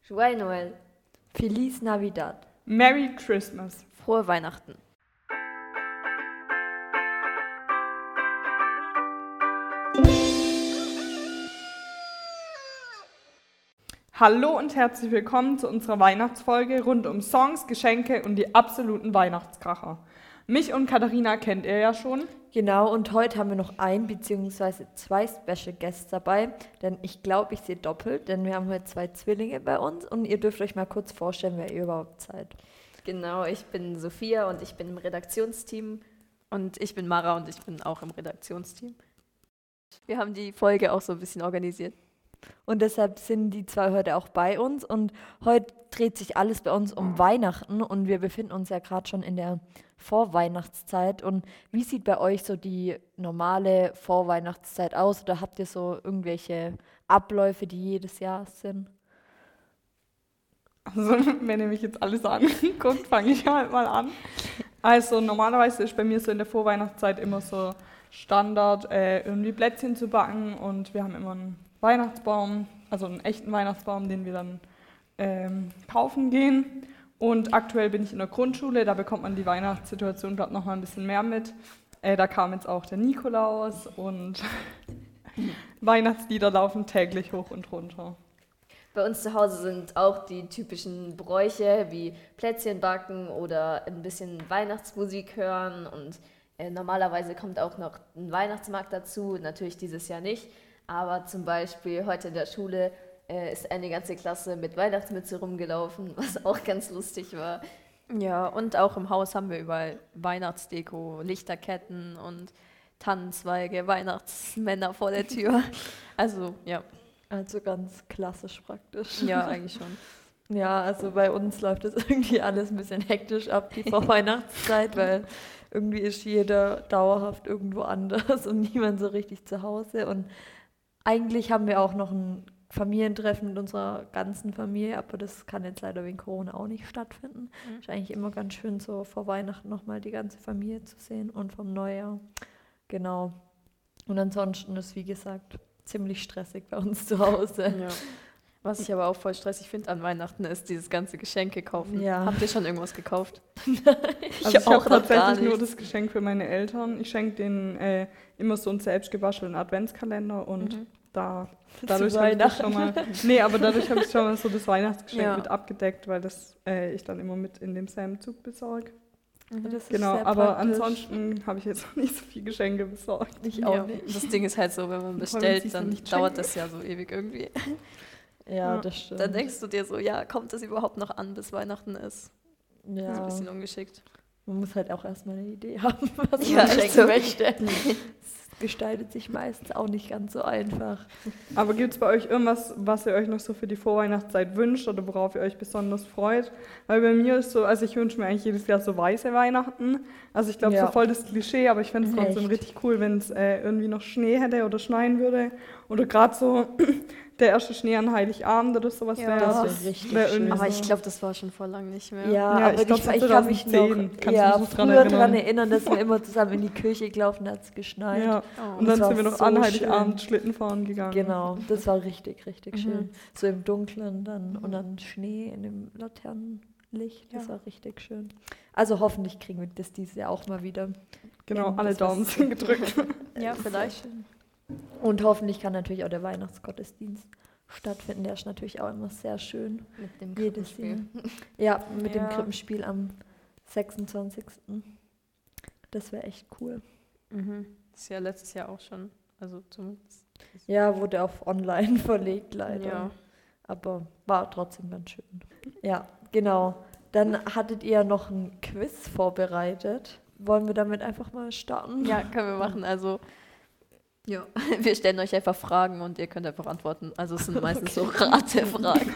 Joyeux Noël. Feliz Navidad. Merry Christmas. Frohe Weihnachten. Hallo und herzlich willkommen zu unserer Weihnachtsfolge rund um Songs, Geschenke und die absoluten Weihnachtskracher. Mich und Katharina kennt ihr ja schon. Genau, und heute haben wir noch ein bzw. zwei Special Guests dabei, denn ich glaube, ich sehe doppelt, denn wir haben heute zwei Zwillinge bei uns und ihr dürft euch mal kurz vorstellen, wer ihr überhaupt seid. Genau, ich bin Sophia und ich bin im Redaktionsteam. Und ich bin Mara und ich bin auch im Redaktionsteam. Wir haben die Folge auch so ein bisschen organisiert. Und deshalb sind die zwei heute auch bei uns und heute dreht sich alles bei uns um Weihnachten und wir befinden uns ja gerade schon in der Vorweihnachtszeit. Und wie sieht bei euch so die normale Vorweihnachtszeit aus oder habt ihr so irgendwelche Abläufe, die jedes Jahr sind? Also, wenn ihr mich jetzt alles anguckt, fange ich halt mal an. Also, normalerweise ist bei mir so in der Vorweihnachtszeit immer so Standard, irgendwie Plätzchen zu backen und wir haben immer einen Weihnachtsbaum, also einen echten Weihnachtsbaum, den wir dann kaufen gehen. Und aktuell bin ich in der Grundschule, da bekommt man die Weihnachtssituation gerade noch mal ein bisschen mehr mit. Da kam jetzt auch der Nikolaus und Weihnachtslieder laufen täglich hoch und runter. Bei uns zu Hause sind auch die typischen Bräuche wie Plätzchen backen oder ein bisschen Weihnachtsmusik hören. Und normalerweise kommt auch noch ein Weihnachtsmarkt dazu, natürlich dieses Jahr nicht. Aber zum Beispiel heute in der Schule ist eine ganze Klasse mit Weihnachtsmütze rumgelaufen, was auch ganz lustig war. Ja, und auch im Haus haben wir überall Weihnachtsdeko, Lichterketten und Tannenzweige, Weihnachtsmänner vor der Tür. Also, ja. Also ganz klassisch praktisch. Ja, eigentlich schon. Ja, also bei uns läuft das irgendwie alles ein bisschen hektisch ab, die Vorweihnachtszeit, weil irgendwie ist jeder dauerhaft irgendwo anders und niemand so richtig zu Hause. Und eigentlich haben wir auch noch ein Familientreffen mit unserer ganzen Familie, aber das kann jetzt leider wegen Corona auch nicht stattfinden. Ist eigentlich immer ganz schön, so vor Weihnachten nochmal die ganze Familie zu sehen und vom Neujahr. Genau. Und ansonsten ist, wie gesagt, ziemlich stressig bei uns zu Hause. Ja. Was ich aber auch voll stressig finde an Weihnachten, ist dieses ganze Geschenke kaufen. Ja. Habt ihr schon irgendwas gekauft? Also ich habe auch noch gar tatsächlich nur nicht. das Geschenk für meine Eltern. Ich schenke denen immer so einen selbstgewaschenen Adventskalender und dadurch habe ich das schon mal. Nee, aber dadurch habe ich schon mal so das Weihnachtsgeschenk mit abgedeckt, weil das ich dann immer mit in demselben Zug besorge. Das ist Genau, sehr aber praktisch. ansonsten habe ich jetzt noch nicht so viele Geschenke besorgt. Ich auch Ja. nicht. Das Ding ist halt so, wenn man Vor allem, bestellt, sie es dann dann nicht dauert schenken. das ja so ewig irgendwie. Ja, Ja. das stimmt. Dann denkst du dir so, ja, kommt das überhaupt noch an, bis Weihnachten ist? Das ist ein ja, bisschen ungeschickt. man muss halt auch erstmal eine Idee haben, was Ja, man echt schenken so. möchte. Es gestaltet sich meistens auch nicht ganz so einfach. Aber gibt es bei euch irgendwas, was ihr euch noch so für die Vorweihnachtszeit wünscht oder worauf ihr euch besonders freut? Weil bei mir ist so, also ich wünsche mir eigentlich jedes Jahr so weiße Weihnachten. Also ich glaube, Ja. so voll das Klischee, aber ich fände es trotzdem Echt? richtig cool, wenn es irgendwie noch Schnee hätte oder schneien würde. Oder gerade so der erste Schnee an Heiligabend oder sowas Ja. wäre. Das Ah, wäre richtig wär irgendwie schön. Aber so. ich glaube, das war schon vor lang nicht mehr. Ja, Ja, aber ich glaub, ich so kann mich noch 2010. Kannst du ja, dich noch dran früher erinnern? daran erinnern, dass wir immer zusammen in die Kirche gelaufen, hat es geschneit. Ja. Oh. Und Das dann war sind wir noch so an schön. Heiligabend Schlitten fahren gegangen. Genau, das war richtig, richtig Mhm. schön. So im Dunkeln dann und dann Schnee in dem Laternenlicht, das Ja. war richtig schön. Also hoffentlich kriegen wir das dieses Jahr auch mal wieder. Genau, alle Das war Daumen so- sind gedrückt. Ja, vielleicht. Und hoffentlich kann natürlich auch der Weihnachtsgottesdienst stattfinden. Der ist natürlich auch immer sehr schön. Mit dem Jedes Krippenspiel. Jahr. Ja, mit dem Ja. Krippenspiel am 26. Das wäre echt cool. Mhm. Das ist ja letztes Jahr auch schon. Also zumindest. Ja, wurde auf online verlegt leider. Ja. Aber war trotzdem ganz schön. Ja, genau. Dann hattet ihr noch ein Quiz vorbereitet. Wollen wir damit einfach mal starten? Ja, können wir machen. Also, ja, wir stellen euch einfach Fragen und ihr könnt einfach antworten. Also es sind meistens so Ratefragen.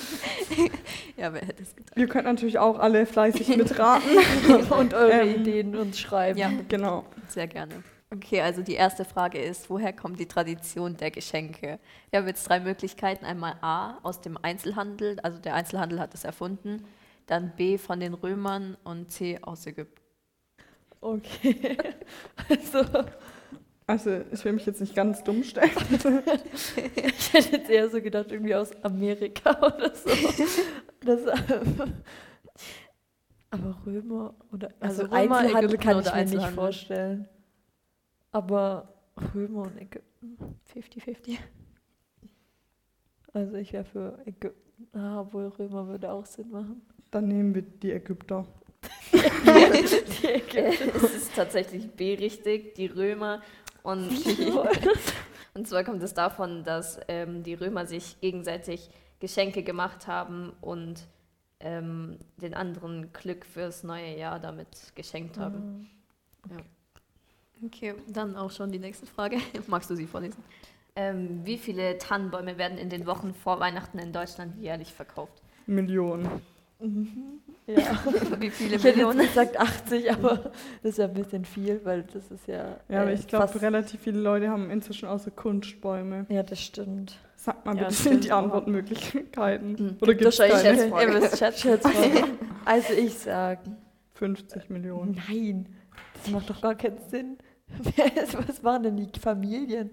Ja, wer hätte es gedacht? Ihr könnt natürlich auch alle fleißig mitraten. Und eure Ähm, Ideen uns schreiben. Ja, Genau. sehr gerne. Okay, also die erste Frage ist, woher kommt die Tradition der Geschenke? Wir haben jetzt 3 Möglichkeiten. Einmal A, aus dem Einzelhandel, also der Einzelhandel hat es erfunden. Dann B, von den Römern und C, aus Ägypten. Okay. Also, Also ich will mich jetzt nicht ganz dumm stellen. Ich hätte jetzt eher so gedacht, irgendwie aus Amerika oder so. Aber Römer oder also Römer, Einzelhandel Ägypten kann oder ich mir nicht Einzelhandel? vorstellen. Aber Römer und Ägypten 50-50. Also ich wäre für Ägypten. Obwohl Römer würde auch Sinn machen. Dann nehmen wir die Ägypter. Die Ägypter. Es ist tatsächlich B richtig, die Römer. Und zwar kommt es davon, dass die Römer sich gegenseitig Geschenke gemacht haben und den anderen Glück fürs neue Jahr damit geschenkt haben. Okay, dann auch schon die nächste Frage. Magst du sie vorlesen? Wie viele Tannenbäume werden in den Wochen vor Weihnachten in Deutschland jährlich verkauft? Millionen. Ja. Wie viele Ich hätte jetzt Millionen? gesagt 80, aber das ist ja ein bisschen viel, weil das ist ja. Ja, aber ich glaube, fast- relativ viele Leute haben inzwischen auch so Kunstbäume. Ja, das stimmt. Sag mal Ja, bitte stimmt. die Antwortmöglichkeiten. Hm. Oder gibt es wahrscheinlich keine? Schätzfrage. Ihr wisst Schätzfrage. Also ich sag, 50 Millionen. nein, das macht doch gar keinen Sinn. Was waren denn die Familien?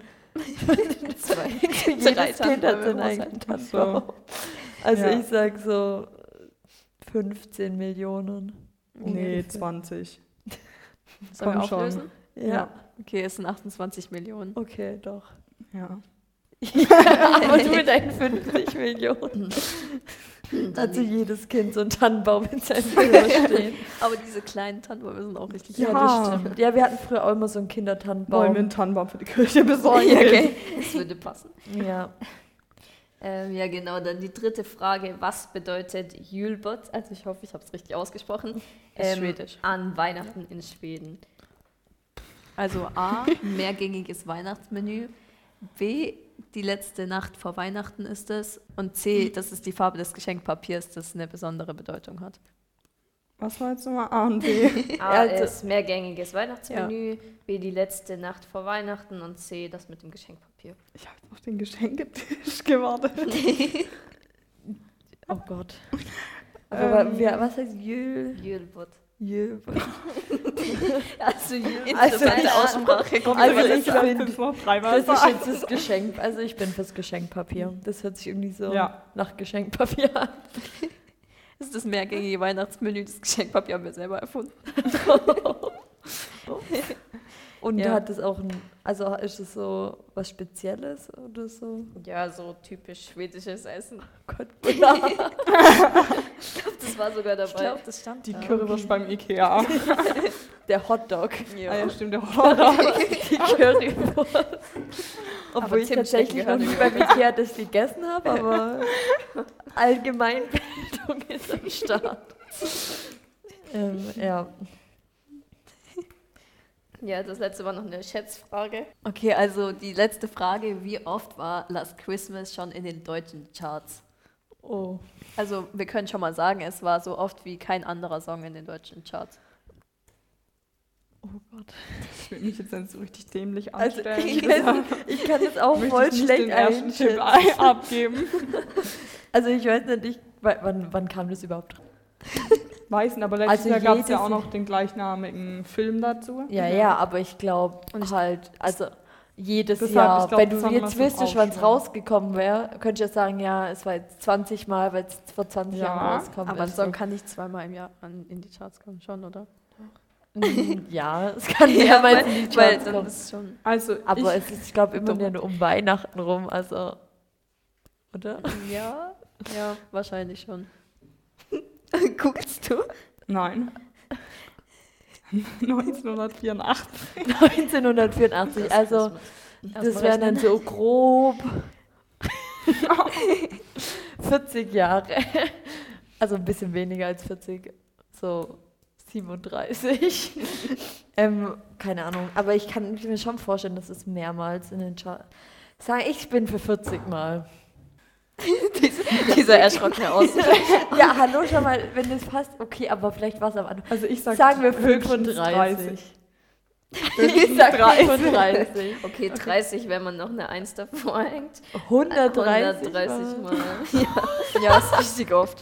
Jedes Drei Kind hat Tannenbäume seinen im eigenen Haushalt. Tannenbaum. Also Ja. ich sag so 15 Millionen. Nee, ungefähr. 20. Sollen wir Komm schon. auflösen? Ja, Ja. Okay, es sind 28 Millionen. okay, doch. Ja. Aber du mit deinen 50 Millionen. Also jedes Kind so einen Tannenbaum in seinem Zimmer stehen. Aber diese kleinen Tannenbäume sind auch richtig Ja. Das stimmt. Ja, wir hatten früher auch immer so einen Kindertannenbaum. Wollen wir einen Tannenbaum für die Kirche besorgen? Okay. Das würde passen. Ja. Ja, genau. Dann die dritte Frage. Was bedeutet Julbot? Also ich hoffe, ich habe es richtig ausgesprochen. Ist schwedisch. An Weihnachten in Schweden. Also A, mehrgängiges Weihnachtsmenü. B, die letzte Nacht vor Weihnachten ist es. Und C, das ist die Farbe des Geschenkpapiers, das eine besondere Bedeutung hat. Was war jetzt nochmal A und B? A Also- ist mehrgängiges Weihnachtsmenü, B die letzte Nacht vor Weihnachten und C das mit dem Geschenkpapier. Ich habe auf den Geschenketisch gewartet. Oh Gott. Aber was heißt Julbot. Jül? Also Also meine die Aussprache kommt Also immer ich das- bin, Das war dreimal das ist sagen. jetzt das Geschenk. Also ich bin fürs Geschenkpapier. Das hört sich irgendwie so Ja. nach Geschenkpapier an. Das ist das mehrgängige Weihnachtsmenü, das Geschenkpapier haben wir selber erfunden. Und Ja. hat es auch also ist es so was Spezielles oder so? Ja, so typisch schwedisches Essen. Oh Gott, Das war sogar dabei. Ich glaube, das stand Die da. Currywurst beim Ikea. der Hotdog. Ah ja, stimmt, der Horror. Die Currywurst. Obwohl ich Tim tatsächlich noch Schenk nie gehört beim Ikea das gegessen habe, aber Allgemeinbildung ist am Start. Ja. Ja, das letzte war noch eine Schätzfrage. Okay, also die letzte Frage, wie oft war Last Christmas schon in den deutschen Charts? Oh. Also wir können schon mal sagen, es war so oft wie kein anderer Song in den deutschen Charts. Oh Gott. Ich will mich jetzt nicht so richtig dämlich Also anstellen. ich kann es auch Möchte voll ich nicht schlecht den ersten Tipp einschätzen. abgeben. Also ich weiß nicht, wann kam das überhaupt? Weißen, aber letztes Also Jahr gab es ja jedes- auch noch den gleichnamigen Film dazu. Ja, aber ich glaube halt, also jedes Deshalb, Jahr, ich glaub, wenn das du haben wir jetzt zum wüsstest, wann es Aufschreiben. rausgekommen wäre, könnte ich ja sagen, ja, es war jetzt 20 Mal, weil es vor 20 Ja, Jahren rausgekommen Aber ein ist. Song kann nicht zweimal im Jahr in die Charts kommen, schon, oder? Ja, es kann mehrmals in die weil Charts dann kommen. ist schon. Also, Aber es ist, ich glaube, immer Dumm. nur um Weihnachten rum, also, oder? Ja, ja, wahrscheinlich schon. Guckst du? nein. 1984. 1984, also das wären dann so grob 40 Jahre. Also ein bisschen weniger als 40, so 37. Keine Ahnung, aber ich kann mir schon vorstellen, dass es mehrmals in den Charts. Sag ich bin für 40 Mal. Dieser erschrockene Ausdruck. Ja, hallo, schon mal, wenn das passt, okay, aber vielleicht war es am Anfang. Also ich sag Sagen wir höchstens 35. Ich sag 35. Okay, 30, wenn man noch eine 1 davor hängt. 130 130 Mal. Mal. Ja, ist richtig oft.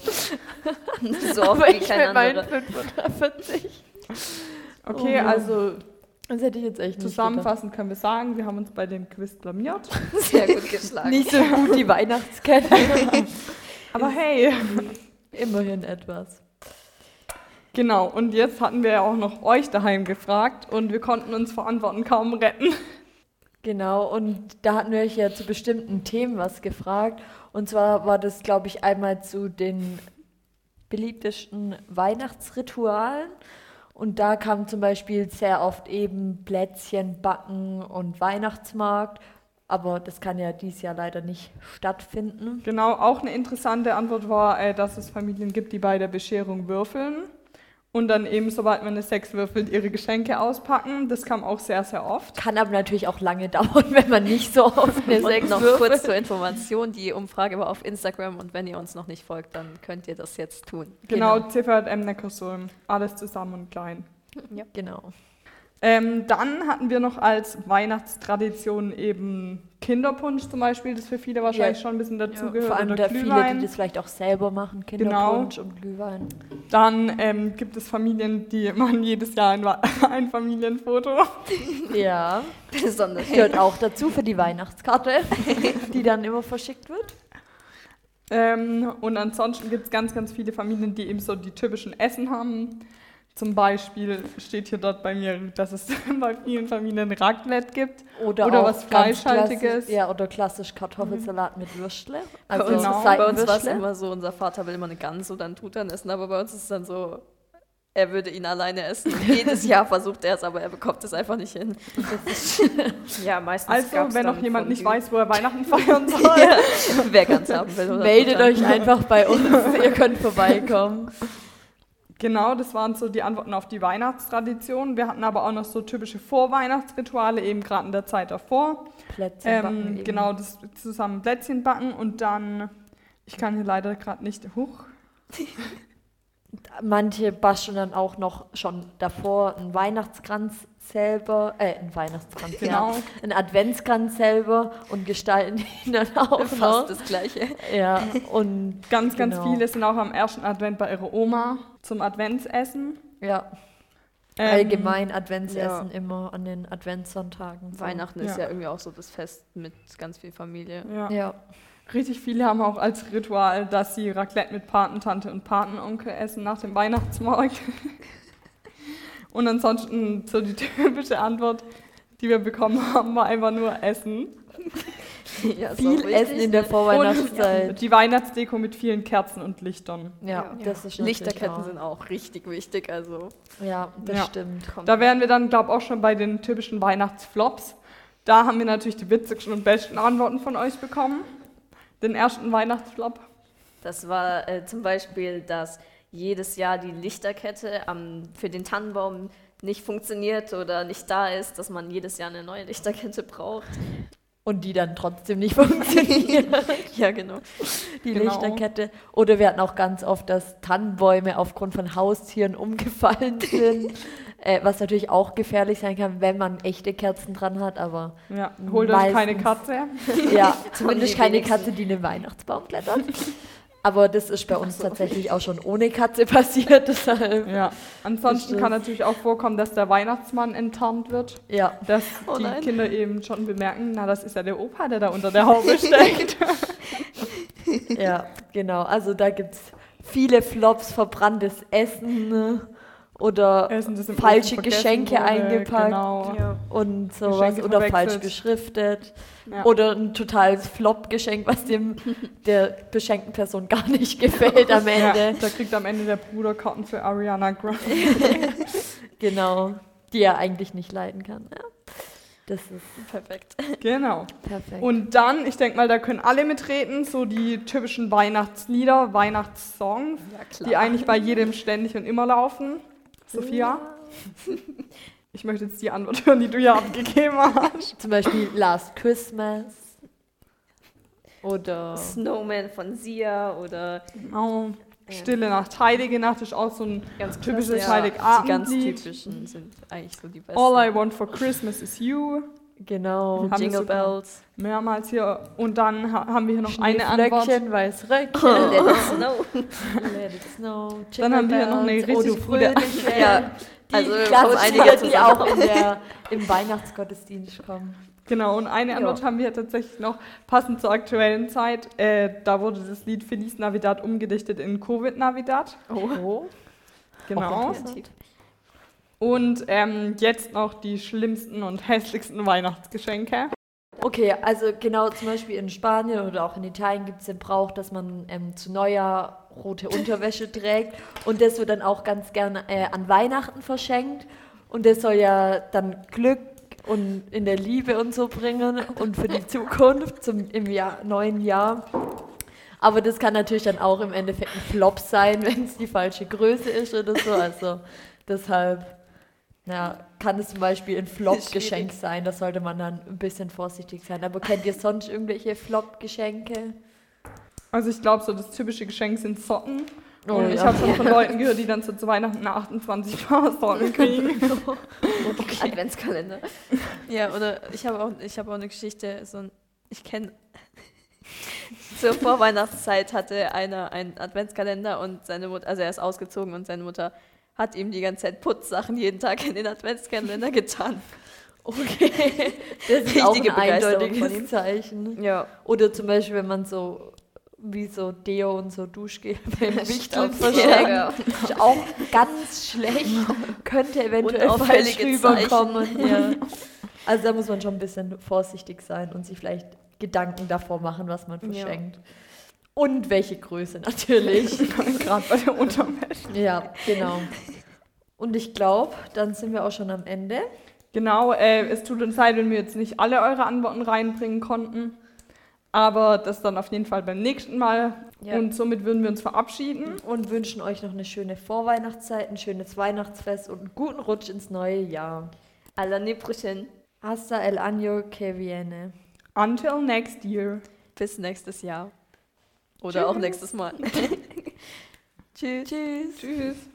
So oft Aber wie ich kein mit meinen anderer. 45. Okay, Oh. also Das hätte ich jetzt echt nicht Zusammenfassend können wir sagen, wir haben uns bei dem Quiz blamiert. Sehr gut gedacht. geschlagen. Nicht so gut die Weihnachtskette. Aber hey. Immerhin etwas. Genau, und jetzt hatten wir ja auch noch euch daheim gefragt und wir konnten uns vor Antworten kaum retten. Genau, und da hatten wir euch ja zu bestimmten Themen was gefragt. Und zwar war das, glaube ich, einmal zu den beliebtesten Weihnachtsritualen. Und da kam zum Beispiel sehr oft eben Plätzchen backen und Weihnachtsmarkt. Aber das kann ja dieses Jahr leider nicht stattfinden. Genau, auch eine interessante Antwort war, dass es Familien gibt, die bei der Bescherung würfeln. Und dann eben, sobald man eine 6 würfelt, ihre Geschenke auspacken. Das kam auch sehr, sehr oft. Kann aber natürlich auch lange dauern, wenn man nicht so oft eine Und 6 noch würfelt. kurz zur Information, die Umfrage war auf Instagram und wenn ihr uns noch nicht folgt, dann könnt ihr das jetzt tun. Genau, CVM Neckarsulm. Alles zusammen und klein. Genau. Dann hatten wir noch als Weihnachtstradition eben Kinderpunsch zum Beispiel, das für viele wahrscheinlich schon ein bisschen dazugehört. Vor allem oder da viele, Glühwein. die das vielleicht auch selber machen, Kinderpunsch und Glühwein. Dann gibt es Familien, die machen jedes Jahr ein Familienfoto. Ja, Besonders. gehört auch dazu für die Weihnachtskarte, die dann immer verschickt wird. Und ansonsten gibt es ganz, ganz viele Familien, die eben so die typischen Essen haben. Zum Beispiel steht hier dort bei mir, dass es bei vielen Familien Raclette gibt. Oder auch was ganz Fleischhaltiges. klassisch- Ja, oder klassisch Kartoffelsalat mit Würstle. Bei Also uns, Genau. bei uns war es Seitenwürstle. immer so, unser Vater will immer eine Gans oder einen Truthahn essen, aber bei uns ist es dann so, er würde ihn alleine essen. Jedes Jahr versucht er es, aber er bekommt es einfach nicht hin. Ja, meistens Also, gab's wenn dann noch jemand nicht Fondue. weiß, wo er Weihnachten feiern soll. Ja, wer Gans haben will. Oder Meldet Truthahn. euch einfach bei uns, ihr könnt vorbeikommen. Genau, das waren so die Antworten auf die Weihnachtstradition. Wir hatten aber auch noch so typische Vorweihnachtsrituale, eben gerade in der Zeit davor. Plätzchen backen eben. Genau, das zusammen Plätzchen backen und dann, ich kann hier leider gerade nicht hoch. Manche basteln dann auch noch schon davor einen Weihnachtskranz selber, einen Weihnachtskranz, Genau. ja, einen Adventskranz selber und gestalten ihn dann auch Fast noch. das Gleiche. Ja, und Ganz, ganz Genau. viele sind auch am ersten Advent bei ihrer Oma zum Adventsessen. ja, allgemein Adventsessen immer an den Adventssonntagen. so. Weihnachten ist Ja. ja irgendwie auch so das Fest mit ganz viel Familie. Ja. Ja, Richtig viele haben auch als Ritual, dass sie Raclette mit Patentante und Patenonkel essen nach dem Weihnachtsmarkt. Und ansonsten so die typische Antwort, die wir bekommen haben, war einfach nur Essen. Ja, ist viel auch Essen wichtig. in der Vorweihnachtszeit. Und die Weihnachtsdeko mit vielen Kerzen und Lichtern. Ja, das ist natürlich Lichterketten auch. sind auch richtig wichtig. Also Ja, das Ja. stimmt. Da wären wir dann, glaube ich, auch schon bei den typischen Weihnachtsflops. Da haben wir natürlich die witzigsten und besten Antworten von euch bekommen. Den ersten Weihnachtsflop. Das war zum Beispiel, dass jedes Jahr die Lichterkette für den Tannenbaum nicht funktioniert oder nicht da ist, dass man jedes Jahr eine neue Lichterkette braucht. Und die dann trotzdem nicht funktioniert. ja, genau. Die Genau. Lichterkette. Oder wir hatten auch ganz oft, dass Tannenbäume aufgrund von Haustieren umgefallen sind. Was natürlich auch gefährlich sein kann, wenn man echte Kerzen dran hat. Aber Ja, holt euch keine Meistens. Katze. ja, zumindest die keine wenigsten. Katze, die in den Weihnachtsbaum klettert. Aber das ist bei uns tatsächlich auch schon ohne Katze passiert. Deshalb, Ja. Ansonsten Ist kann das- natürlich auch vorkommen, dass der Weihnachtsmann enttarnt wird. ja. Dass Oh die nein. Kinder eben schon bemerken, na, das ist ja der Opa, der da unter der Haube steckt. Ja, genau. Also da gibt es viele Flops, verbranntes Essen oder Essen, das im falsche Ofen vergessen Geschenke wurde. eingepackt Genau. und sowas Geschenke oder verwechselt. falsch beschriftet Ja. oder ein totales Flop-Geschenk, was dem der beschenkten Person gar nicht gefällt am Ja, Ende. da kriegt am Ende der Bruder Karten für Ariana Grande. Genau, die er eigentlich nicht leiden kann. Ja. Das ist Perfekt. Genau. perfekt. Und dann, ich denke mal, da können alle mitreden, so die typischen Weihnachtslieder, Weihnachtssongs, Ja, klar. die eigentlich bei jedem ständig und immer laufen. Sophia? Ich möchte jetzt die Antwort hören, die du ja abgegeben hast. Zum Beispiel Last Christmas oder Snowman von Sia oder Genau. Stille Nacht, Heilige Nacht ist auch so ein ganz typisches klassisch. Die ganz Heiligabendlied. typischen sind eigentlich so die besten. All I Want for Christmas is You. genau. Haben wir Jingle sogar Bells. Mehrmals hier. Und dann haben wir hier noch eine Antwort. Schneeflöckchen, weiß Röckchen, Let it snow. Let it snow, Dann haben wir noch eine Jingle Bells, richtig oh, du gute Fröhliche. Ja, Also wir Klassiker, kommen einige die zusammen. auch im Weihnachtsgottesdienst kommen. Genau, und eine Antwort haben wir tatsächlich noch, passend zur aktuellen Zeit. Da wurde das Lied Feliz Navidad umgedichtet in Covid Navidad. Oh. Genau. Und jetzt noch die schlimmsten und hässlichsten Weihnachtsgeschenke. Okay, also genau, zum Beispiel in Spanien oder auch in Italien gibt es den Brauch, dass man zu Neujahr rote Unterwäsche trägt und das wird dann auch ganz gerne an Weihnachten verschenkt und das soll ja dann Glück und in der Liebe und so bringen und für die Zukunft neuen Jahr. Aber das kann natürlich dann auch im Endeffekt ein Flop sein, wenn es die falsche Größe ist oder so, also deshalb... Ja, kann es zum Beispiel ein Flop-Geschenk sein, da sollte man dann ein bisschen vorsichtig sein. Aber kennt ihr sonst irgendwelche Flop-Geschenke? Also ich glaube, so das typische Geschenk sind Socken. Oh, Und ich ja. habe schon von Leuten gehört, die dann so zu Weihnachten 28 Paar Socken kriegen. Adventskalender. Ja, oder ich habe auch eine Geschichte, ich kenne zur Vorweihnachtszeit hatte einer einen Adventskalender und seine Mutter, also er ist ausgezogen und seine Mutter hat ihm die ganze Zeit Putzsachen jeden Tag in den Adventskalender getan. Okay, das ist auch ein Richtige Begeisterung von ihm. eindeutiges Zeichen. Ja. Oder zum Beispiel, wenn man so wie so Deo und so Duschgel beim Wichteln Stimmt, verschenkt. ja. Ist auch ganz schlecht. Könnte eventuell falsch Unauffällige rüberkommen. Ja. Also da muss man schon ein bisschen vorsichtig sein und sich vielleicht Gedanken davor machen, was man verschenkt. Und welche Größe natürlich. Gerade bei der Unterwäsche. Ja, genau. Und ich glaube, dann sind wir auch schon am Ende. Genau, es tut uns leid, wenn wir jetzt nicht alle eure Antworten reinbringen konnten. Aber das dann auf jeden Fall beim nächsten Mal. Ja. Und somit würden wir uns verabschieden. Und wünschen euch noch eine schöne Vorweihnachtszeit, ein schönes Weihnachtsfest und einen guten Rutsch ins neue Jahr. Alla Nebrüchen. Hasta el año que viene. Until next year. Bis nächstes Jahr. Oder auch nächstes Mal. Tschüss. Tschüss. Tschüss.